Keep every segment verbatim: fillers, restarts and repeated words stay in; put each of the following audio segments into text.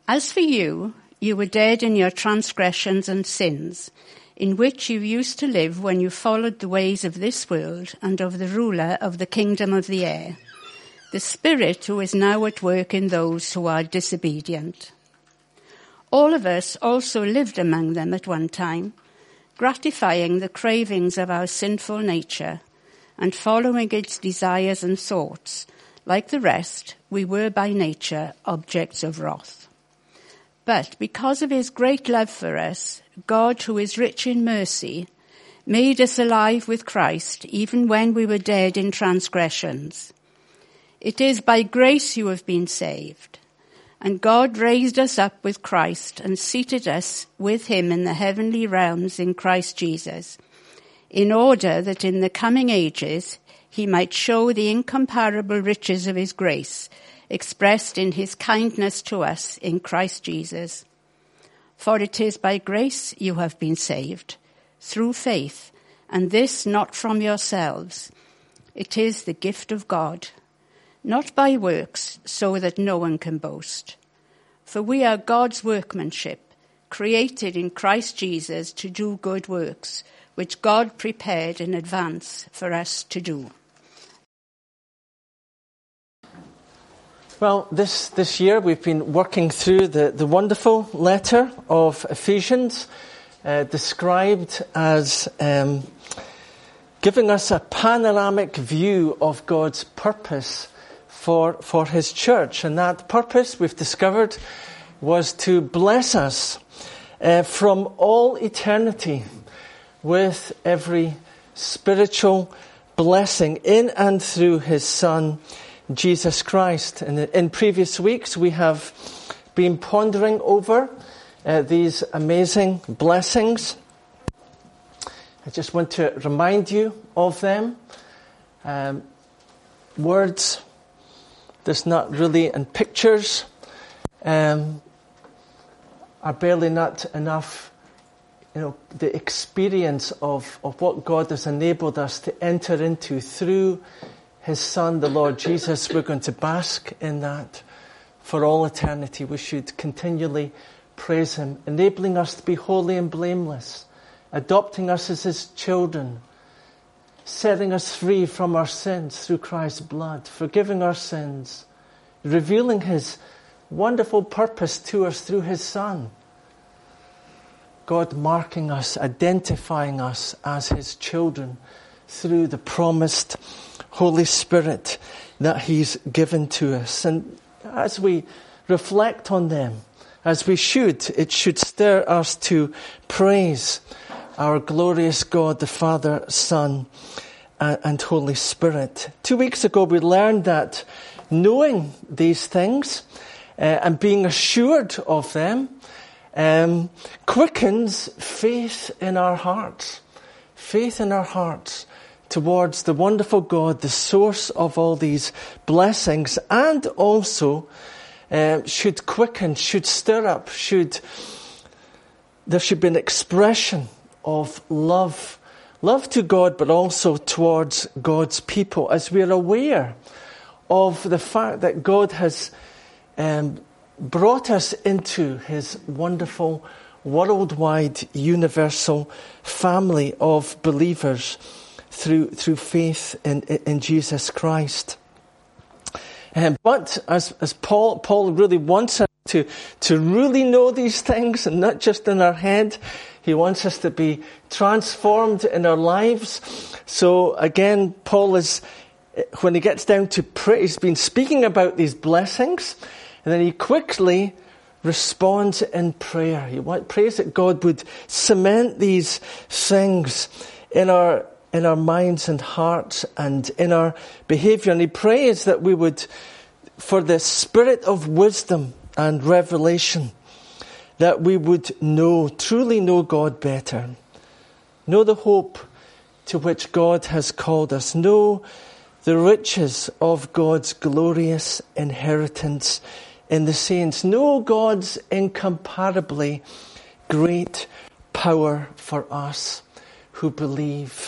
As for you, you were dead in your transgressions and sins, in which you used to live when you followed the ways of this world and of the ruler of the kingdom of the air, the Spirit who is now at work in those who are disobedient. All of us also lived among them at one time, gratifying the cravings of our sinful nature and following its desires and thoughts. Like the rest, we were by nature objects of wrath. But because of his great love for us, God, who is rich in mercy, made us alive with Christ even when we were dead in transgressions. It is by grace you have been saved. And God raised us up with Christ and seated us with him in the heavenly realms in Christ Jesus, in order that in the coming ages he might show the incomparable riches of his grace, expressed in his kindness to us in Christ Jesus. For it is by grace you have been saved, through faith, and this not from yourselves. It is the gift of God, not by works, so that no one can boast. For we are God's workmanship, created in Christ Jesus to do good works, which God prepared in advance for us to do. Well, this, this year we've been working through the, the wonderful letter of Ephesians, uh, described as um, giving us a panoramic view of God's purpose for, for his church. And that purpose, we've discovered, was to bless us uh, from all eternity with every spiritual blessing in and through his Son, Jesus Christ. And in previous weeks we have been pondering over uh, these amazing blessings. I just want to remind you of them. Um, words, there's not really, and pictures um, are barely not enough. You know, the experience of, of what God has enabled us to enter into through his Son, the Lord Jesus. We're going to bask in that for all eternity. We should continually praise him, enabling us to be holy and blameless, adopting us as his children, setting us free from our sins through Christ's blood, forgiving our sins, revealing his wonderful purpose to us through his Son. God marking us, identifying us as his children through the promised Holy Spirit that he's given to us. And as we reflect on them, as we should, it should stir us to praise our glorious God, the Father, Son, and Holy Spirit. Two weeks ago we learned that knowing these things uh, and being assured of them um, quickens faith in our hearts. Faith in our hearts towards the wonderful God, the source of all these blessings, and also uh, should quicken, should stir up, should there should be an expression of love, love to God, but also towards God's people, as we are aware of the fact that God has um, brought us into his wonderful, worldwide, universal family of believers through through faith in, in Jesus Christ. Um, but as as Paul Paul really wants us to to really know these things, and not just in our head, he wants us to be transformed in our lives. So again, Paul is, when he gets down to prayer, he's been speaking about these blessings, and then he quickly responds in prayer. He prays that God would cement these things in our in our minds and hearts and in our behavior. And he prays that we would, for the spirit of wisdom and revelation, that we would know, truly know God better. Know the hope to which God has called us. Know the riches of God's glorious inheritance in the saints. Know God's incomparably great power for us who believe.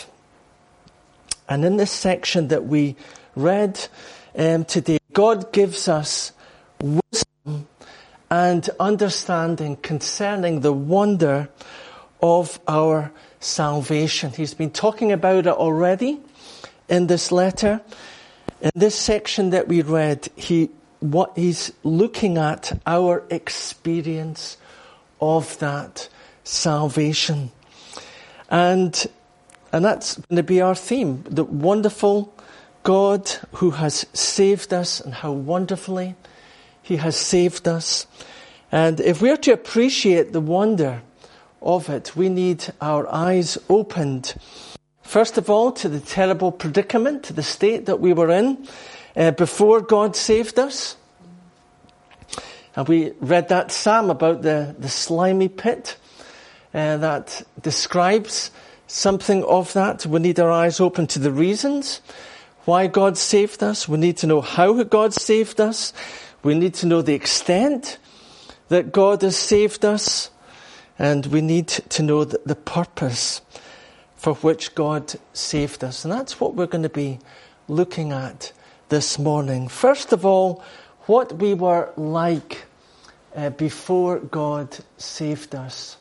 And in this section that we read um, today, God gives us wisdom and understanding concerning the wonder of our salvation. He's been talking about it already in this letter. In this section that we read, he what he's looking at our experience of that salvation. And and that's going to be our theme, the wonderful God who has saved us and how wonderfully He has saved us. And if we're to appreciate the wonder of it, we need our eyes opened, first of all, to the terrible predicament, to the state that we were in uh, before God saved us. And we read that psalm about the, the slimy pit uh, that describes something of that. We need our eyes open to the reasons why God saved us. We need to know how God saved us. We need to know the extent that God has saved us. And we need to know the, the purpose for which God saved us. And that's what we're going to be looking at this morning. First of all, what we were like uh, before God saved us.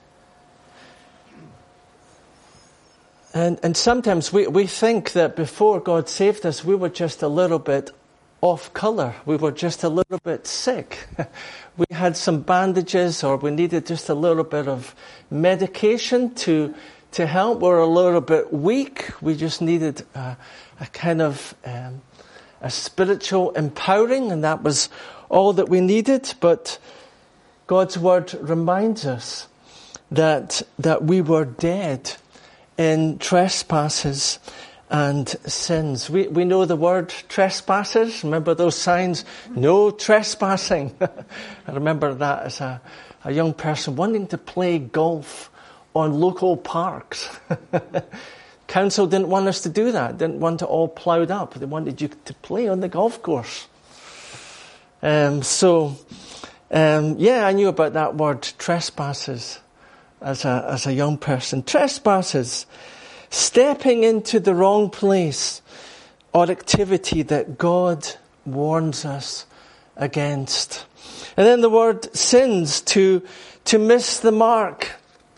And, and sometimes we, we think that before God saved us, we were just a little bit off colour. We were just a little bit sick. We had some bandages, or we needed just a little bit of medication to to help. We're a little bit weak. We just needed a, a kind of um, a spiritual empowering, and that was all that we needed. But God's word reminds us that that we were dead in trespasses and sins. We we know the word trespassers. Remember those signs? No trespassing. I remember that as a, a young person wanting to play golf on local parks. Council didn't want us to do that. Didn't want it all ploughed up. They wanted you to play on the golf course. Um, so, um, yeah, I knew about that word trespassers as a as a young person. Trespassers. Stepping into the wrong place or activity that God warns us against. And then the word sins, to to miss the mark.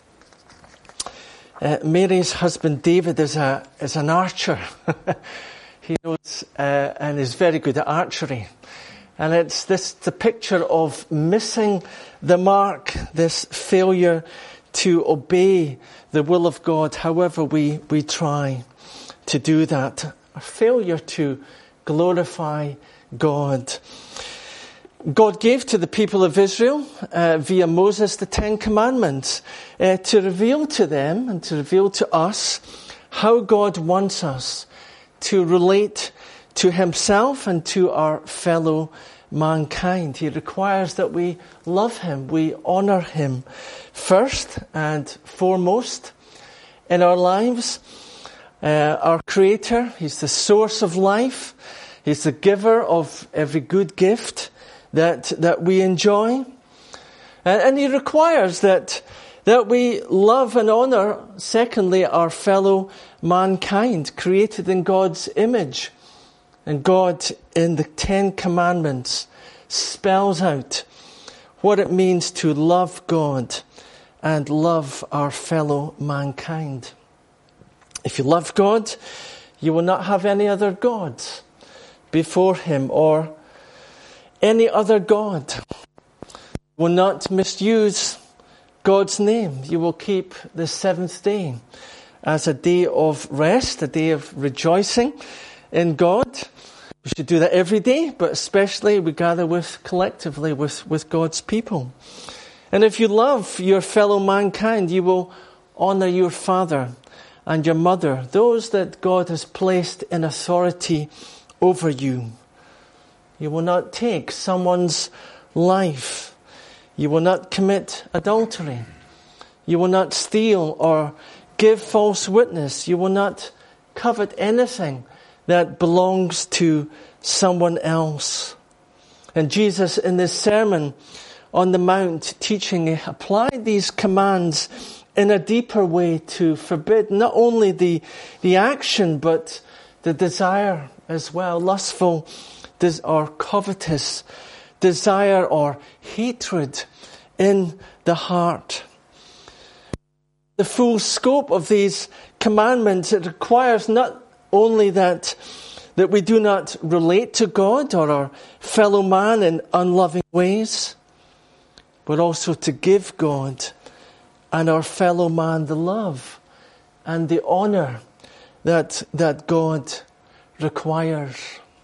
Uh, Mary's husband David is a is an archer. He knows uh, and is very good at archery. And it's this the picture of missing the mark, this failure to obey the will of God, however we, we try to do that. A failure to glorify God. God gave to the people of Israel, uh, via Moses, the Ten Commandments, uh, to reveal to them and to reveal to us how God wants us to relate to Himself and to our fellow mankind. He requires that we love Him, we honour Him first and foremost in our lives. Uh, our Creator, He's the source of life. He's the giver of every good gift that that we enjoy. And, and He requires that that we love and honour, secondly, our fellow mankind, created in God's image. And God, in the Ten Commandments, spells out what it means to love God and love our fellow mankind. If you love God, you will not have any other gods before Him or any other God. You will not misuse God's name. You will keep the seventh day as a day of rest, a day of rejoicing in God. We should do that every day, but especially we gather with collectively with, with God's people. And if you love your fellow mankind, you will honour your father and your mother, those that God has placed in authority over you. You will not take someone's life. You will not commit adultery. You will not steal or give false witness. You will not covet anything that belongs to someone else. And Jesus, in this Sermon on the Mount teaching, applied these commands in a deeper way to forbid not only the, the action, but the desire as well, lustful or covetous desire or hatred in the heart. The full scope of these commandments, it requires not only that, that we do not relate to God or our fellow man in unloving ways, but also to give God and our fellow man the love and the honor that, that God requires.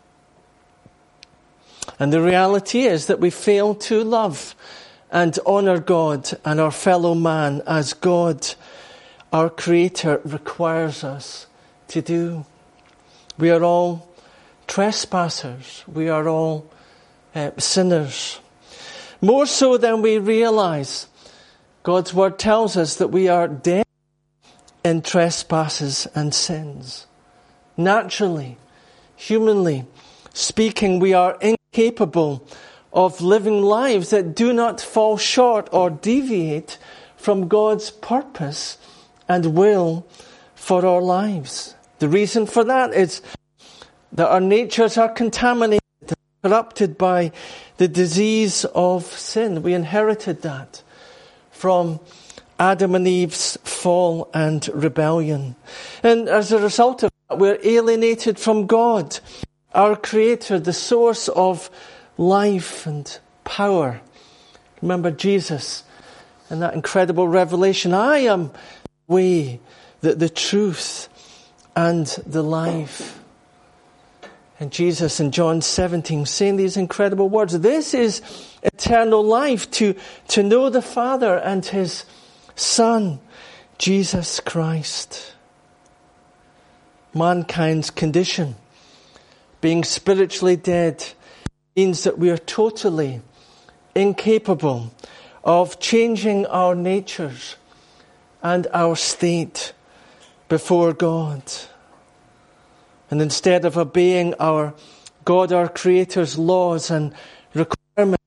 And the reality is that we fail to love and honor God and our fellow man as God, our Creator, requires us to do. We are all trespassers. We are all uh, sinners. More so than we realize, God's Word tells us that we are dead in trespasses and sins. Naturally, humanly speaking, we are incapable of living lives that do not fall short or deviate from God's purpose and will for our lives. The reason for that is that our natures are contaminated, corrupted by the disease of sin. We inherited that from Adam and Eve's fall and rebellion. And as a result of that, we're alienated from God, our Creator, the source of life and power. Remember Jesus and that incredible revelation. I am the way, the, the truth, and the life. And Jesus in John seventeen saying these incredible words. This is eternal life, to, to know the Father and His Son, Jesus Christ. Mankind's condition, being spiritually dead, means that we are totally incapable of changing our natures and our state before God. And instead of obeying our God, our Creator's laws and requirements,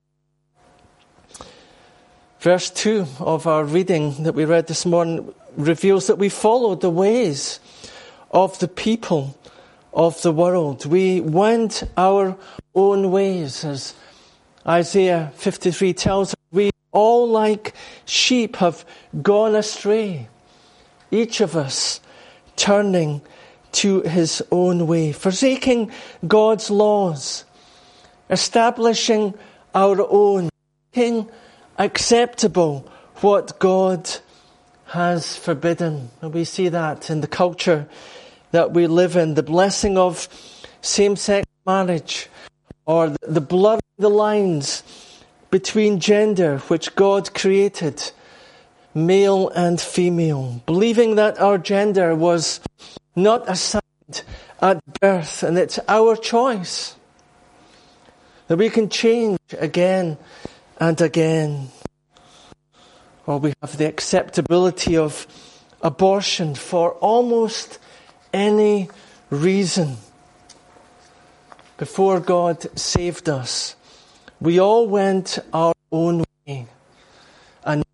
verse two of our reading that we read this morning reveals that we followed the ways of the people of the world. We went our own ways, as Isaiah fifty-three tells us. We all, like sheep, have gone astray, each of us turning to his own way, forsaking God's laws, establishing our own, making acceptable what God has forbidden. And we see that in the culture that we live in, the blessing of same-sex marriage, or the blurring the lines between gender, which God created, male and female, believing that our gender was not assigned at birth, and it's our choice, that we can change again and again. Or we have the acceptability of abortion for almost any reason. Before God saved us, we all went our own way, and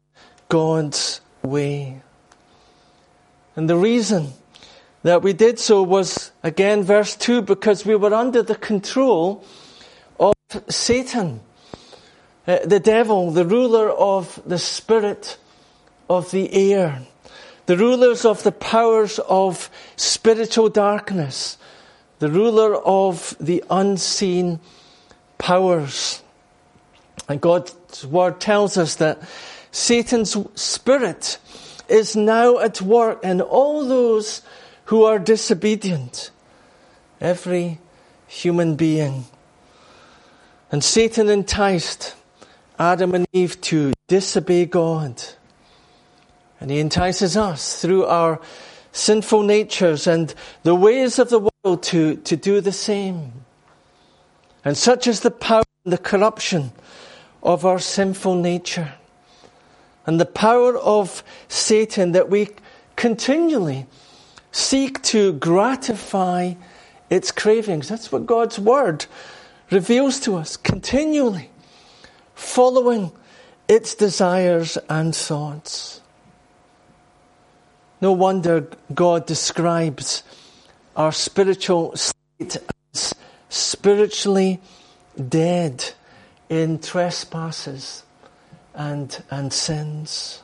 God's way. And the reason that we did so was, again, verse two, because we were under the control of Satan, uh, the devil, the ruler of the spirit of the air, the rulers of the powers of spiritual darkness, the ruler of the unseen powers. And God's Word tells us that Satan's spirit is now at work in all those who are disobedient, every human being. And Satan enticed Adam and Eve to disobey God. And he entices us through our sinful natures and the ways of the world to, to do the same. And such is the power and the corruption of our sinful nature, and the power of Satan, that we continually seek to gratify its cravings. That's what God's Word reveals to us, continually following its desires and thoughts. No wonder God describes our spiritual state as spiritually dead in trespasses and, and sins.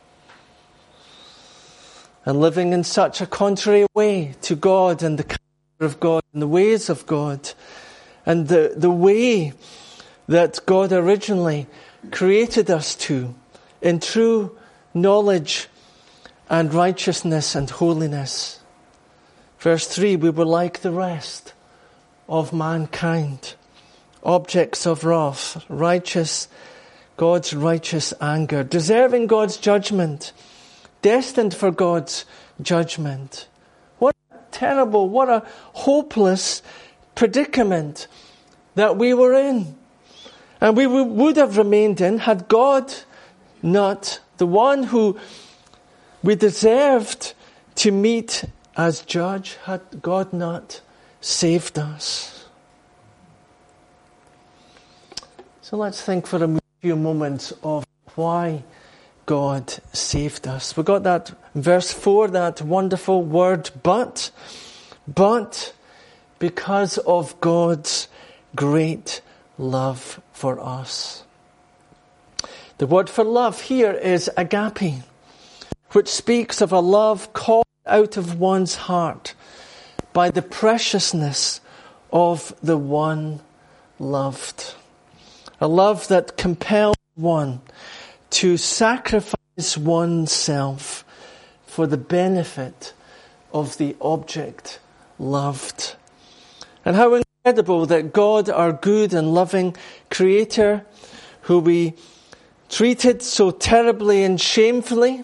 And living in such a contrary way to God and the character of God and the ways of God and the, the way that God originally created us to in true knowledge and righteousness and holiness. Verse three, we were like the rest of mankind, objects of wrath, righteous, God's righteous anger, deserving God's judgment, destined for God's judgment. What a terrible, what a hopeless predicament that we were in. And we would have remained in had God not, the one who we deserved to meet as judge, had God not saved us. So let's think for a few moments of why God saved us. We got that in verse four, that wonderful word, but, but because of God's great love for us. The word for love here is agape, which speaks of a love called out of one's heart by the preciousness of the one loved. A love that compels one to sacrifice oneself for the benefit of the object loved. And how incredible that God, our good and loving Creator, who we treated so terribly and shamefully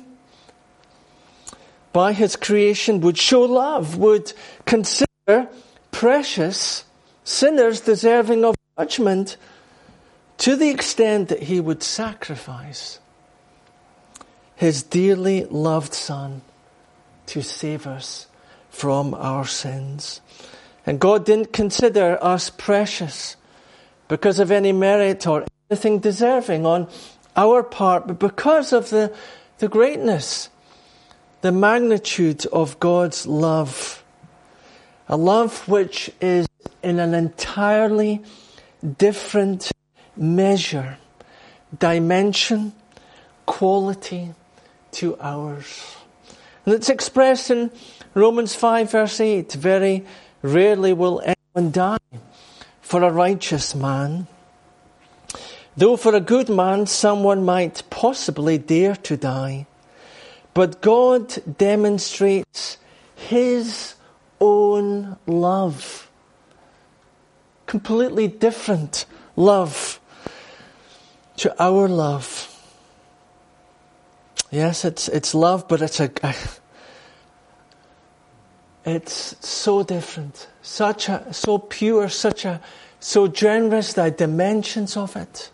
by His creation, would show love, would consider precious sinners deserving of judgment to the extent that He would sacrifice His dearly loved Son to save us from our sins. And God didn't consider us precious because of any merit or anything deserving on our part, but because of the, the greatness, the magnitude of God's love. A love which is in an entirely different measure, dimension, quality to ours. And it's expressed in Romans five verse eight. Very rarely will anyone die for a righteous man, though for a good man someone might possibly dare to die. But God demonstrates His own love. Completely different love to our love. Yes, it's it's love, but it's a, a it's so different, such a so pure, such a so generous, the dimensions of it.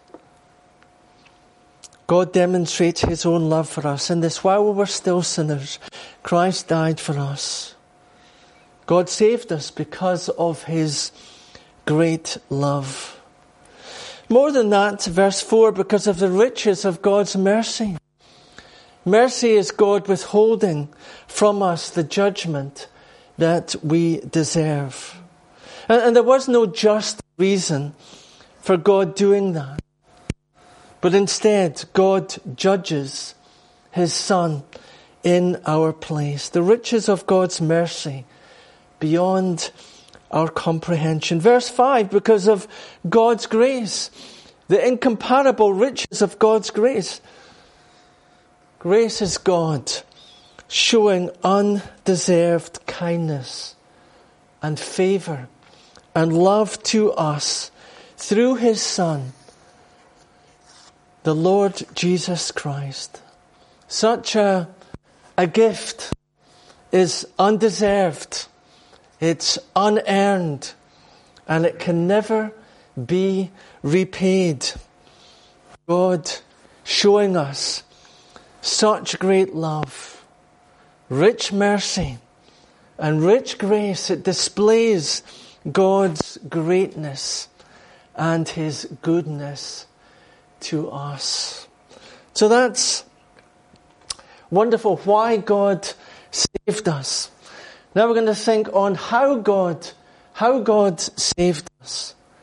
God demonstrates His own love for us in this: while we were still sinners, Christ died for us. God saved us because of His great love. More than that, verse four, because of the riches of God's mercy. Mercy is God withholding from us the judgment that we deserve. And, and there was no just reason for God doing that. But instead, God judges His Son in our place. The riches of God's mercy beyond our comprehension. Verse five, because of God's grace, the incomparable riches of God's grace. Grace is God showing undeserved kindness and favour and love to us through His Son, the Lord Jesus Christ. Such a, a gift is undeserved. It's unearned, and it can never be repaid. God showing us such great love, rich mercy, and rich grace. It displays God's greatness and His goodness to us. So that's wonderful, why God saved us. Now we're going to think on how God, how God saved us.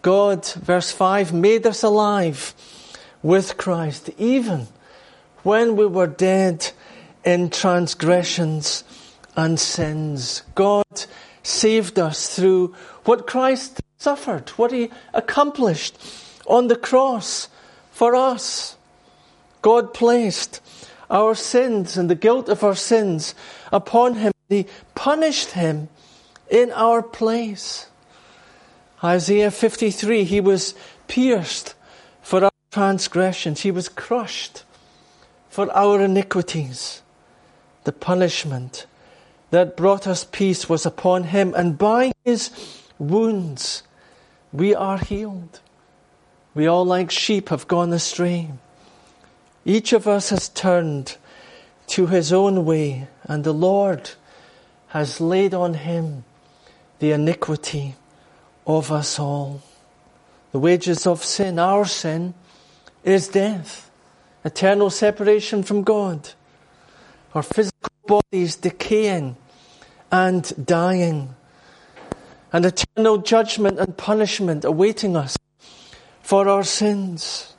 God, verse five, made us alive with Christ, even when we were dead in transgressions and sins. God saved us through what Christ suffered, what he accomplished on the cross for us. God placed our sins and the guilt of our sins upon him. He punished him in our place. Isaiah fifty-three, he was pierced for our transgressions. He was crushed for our iniquities. The punishment that brought us peace was upon him, and by his wounds we are healed. We all like sheep have gone astray. Each of us has turned to his own way, and the Lord has laid on him the iniquity of us all. The wages of sin, our sin, is death, eternal separation from God, our physical bodies decaying and dying, and eternal judgment and punishment awaiting us for our sins.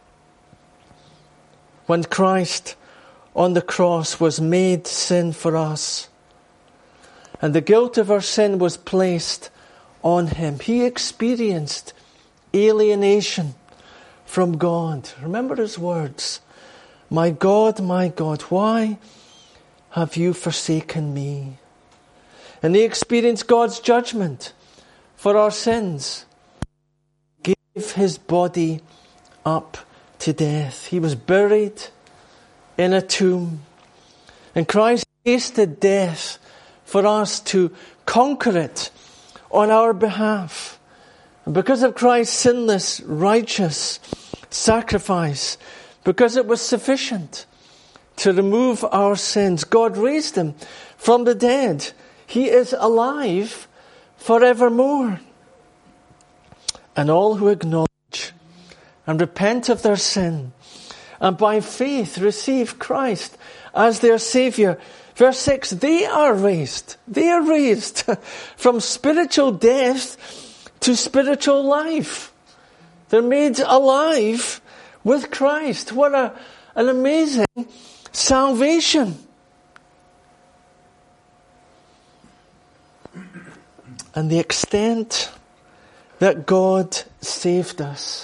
When Christ on the cross was made sin for us, and the guilt of our sin was placed on him, he experienced alienation from God. Remember his words, "My God, my God, why have you forsaken me?" And he experienced God's judgment for our sins. He gave his body up to death. He was buried in a tomb. And Christ tasted death for us to conquer it on our behalf. And because of Christ's sinless, righteous sacrifice, because it was sufficient to remove our sins, God raised him from the dead. He is alive forevermore. And all who acknowledge and repent of their sin and by faith receive Christ as their Saviour. Verse six, they are raised. They are raised from spiritual death to spiritual life. They're made alive with Christ. What a, an amazing salvation. And the extent that God saved us.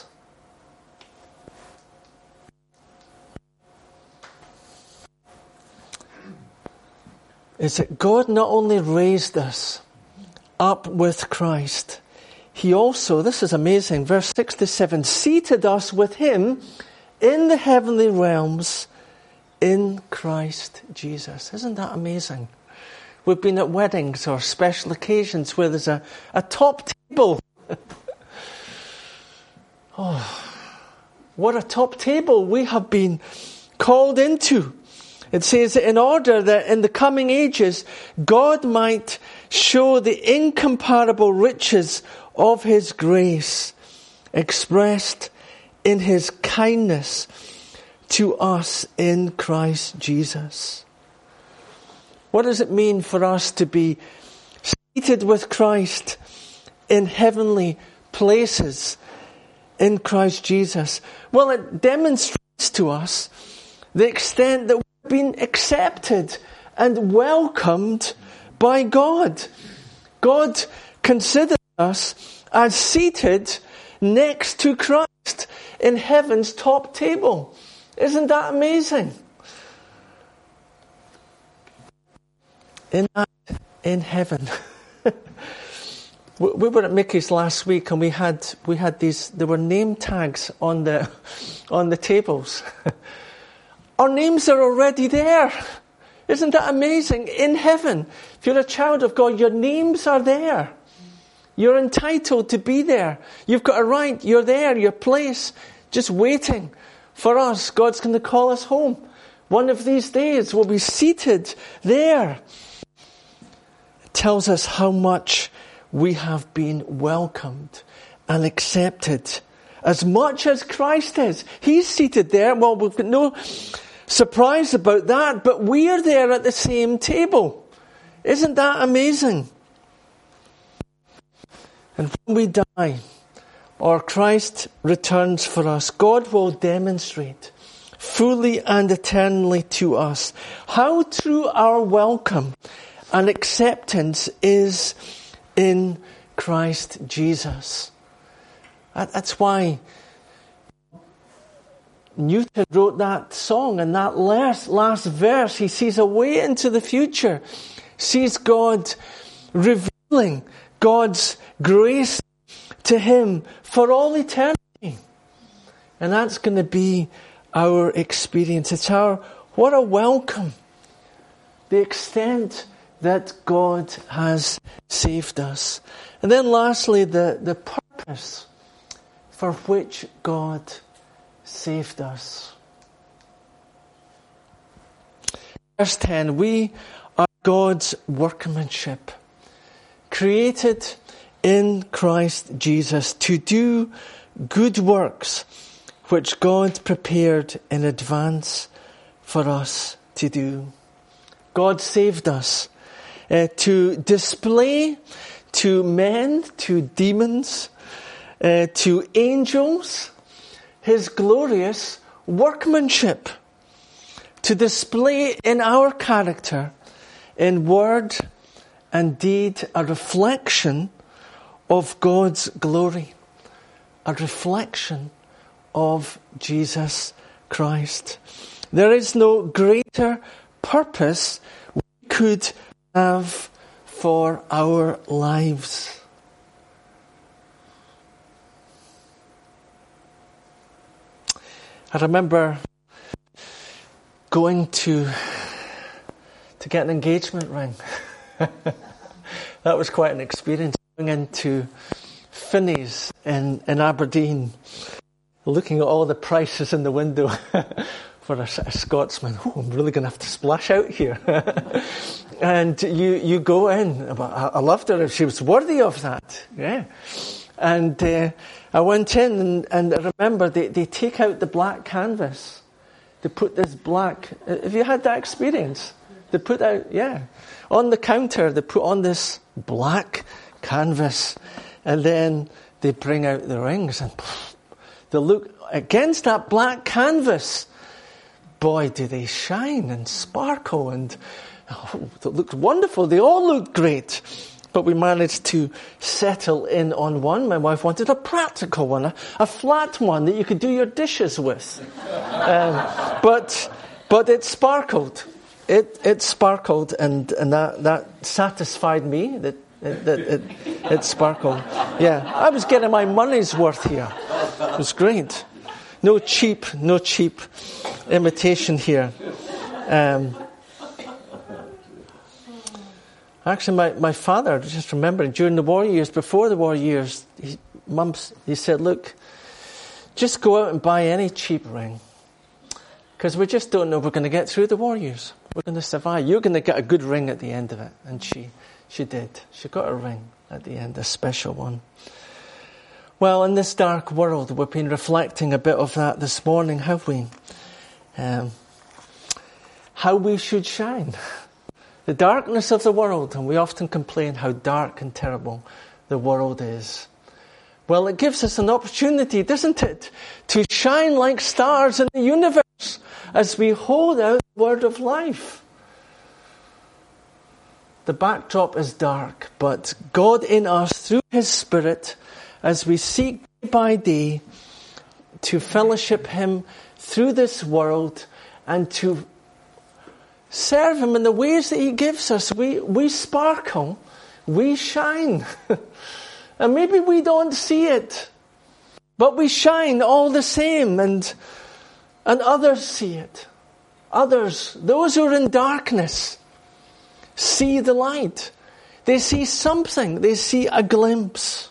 Is that God not only raised us up with Christ, he also, this is amazing, verse six to seven, seated us with him in the heavenly realms in Christ Jesus. Isn't that amazing? We've been at weddings or special occasions where there's a, a top table. Oh, what a top table we have been called into. It says, in order that in the coming ages, God might show the incomparable riches of his grace expressed in his kindness to us in Christ Jesus. What does it mean for us to be seated with Christ in heavenly places in Christ Jesus? Well, it demonstrates to us the extent that we've been accepted and welcomed by God. God considers us as seated next to Christ in heaven's top table. Isn't that amazing? In that, in heaven. We were at Mickey's last week, and we had we had these. There were name tags on the on the tables. Our names are already there. Isn't that amazing? In heaven, if you're a child of God, your names are there. You're entitled to be there. You've got a right. You're there. Your place, just waiting for us. God's going to call us home. One of these days, we'll be seated there. It tells us how much we have been welcomed and accepted. As much as Christ is. He's seated there. Well, we've got no surprise about that, but we are there at the same table. Isn't that amazing? And when we die, or Christ returns for us, God will demonstrate fully and eternally to us how true our welcome and acceptance is in Christ Jesus. That's why Newton wrote that song, and that last, last verse, he sees a way into the future, sees God revealing God's grace to him for all eternity. And that's going to be our experience. It's our, what a welcome. The extent that God has saved us. And then lastly, the, the purpose for which God saved us. Verse ten, we are God's workmanship, created in Christ Jesus to do good works which God prepared in advance for us to do. God saved us uh, to display to men, to demons, uh, to angels, His glorious workmanship, to display in our character, in word and deed, a reflection of God's glory, a reflection of Jesus Christ. There is no greater purpose we could have for our lives. I remember going to to get an engagement ring. That was quite an experience. Going into Finney's in, in Aberdeen, looking at all the prices in the window for a, a Scotsman. Oh, I'm really going to have to splash out here. And you, you go in. I, I loved her. She was worthy of that. Yeah. And uh, I went in and, and I remember they, they take out the black canvas. They put this black... Have you had that experience? They put out, yeah. On the counter, they put on this black canvas. And then they bring out the rings and poof, they look against that black canvas. Boy, do they shine and sparkle, and oh, it looked wonderful. They all looked great. But we managed to settle in on one. My wife wanted a practical one, a, a flat one that you could do your dishes with. um, but but it sparkled. It it sparkled, and, and that, that satisfied me. That it, it, it, it sparkled. Yeah, I was getting my money's worth here. It was great. No cheap, no cheap imitation here. Um, actually, my, my father, just remembering, during the war years, before the war years, he, Mum's, he said, look, just go out and buy any cheap ring. Because we just don't know if we're going to get through the war years. We're going to survive. You're going to get a good ring at the end of it. And she, she did. She got a ring at the end, a special one. Well, in this dark world, we've been reflecting a bit of that this morning, have we? Um, how we should shine. The darkness of the world, and we often complain how dark and terrible the world is. Well, it gives us an opportunity, doesn't it, to shine like stars in the universe as we hold out the word of life. The backdrop is dark, but God in us, through His Spirit, as we seek day by day to fellowship Him through this world and to serve Him in the ways that He gives us, we, we sparkle, we shine. And maybe we don't see it, but we shine all the same, and and others see it. Others, those who are in darkness, see the light. They see something. They see a glimpse.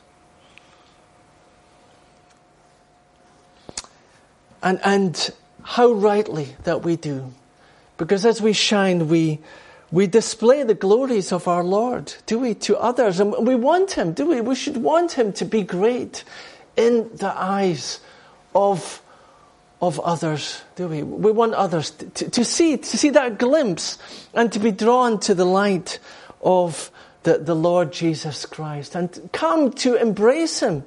And and how rightly that we do. Because as we shine, we we display the glories of our Lord, do we, to others. And we want Him, do we? We should want Him to be great in the eyes of, of others, do we? We want others to, to, to see, to see that glimpse and to be drawn to the light of the, the Lord Jesus Christ and come to embrace Him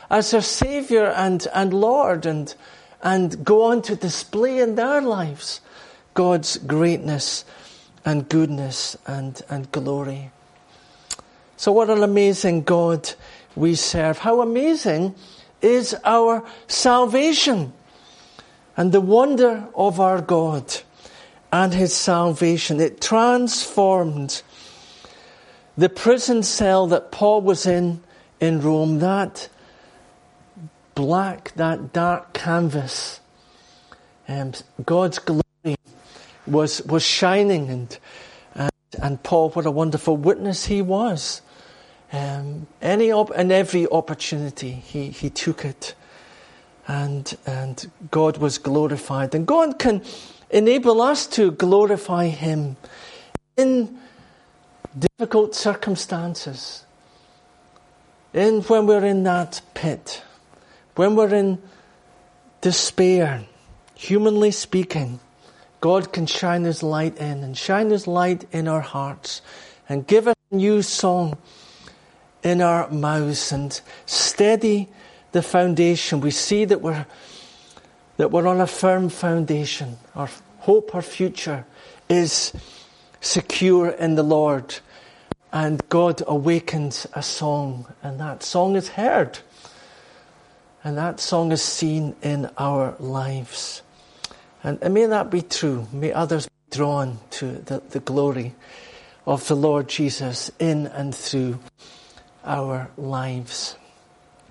as their Saviour and, and Lord, and, and go on to display in their lives God's greatness and goodness and, and glory. So what an amazing God we serve. How amazing is our salvation and the wonder of our God and his salvation. It transformed the prison cell that Paul was in in Rome, that black, that dark canvas. Um, God's glory was was shining, and, and and Paul, what a wonderful witness he was. Um, any op- and every opportunity he, he took it, and and God was glorified, and God can enable us to glorify him in difficult circumstances, in when we're in that pit, when we're in despair. Humanly speaking, God can shine his light in, and shine his light in our hearts, and give us a new song in our mouths, and steady the foundation. We see that we're that we're on a firm foundation. Our hope, our future is secure in the Lord. And God awakens a song, and that song is heard. And that song is seen in our lives. And, and may that be true. May others be drawn to the, the glory of the Lord Jesus in and through our lives.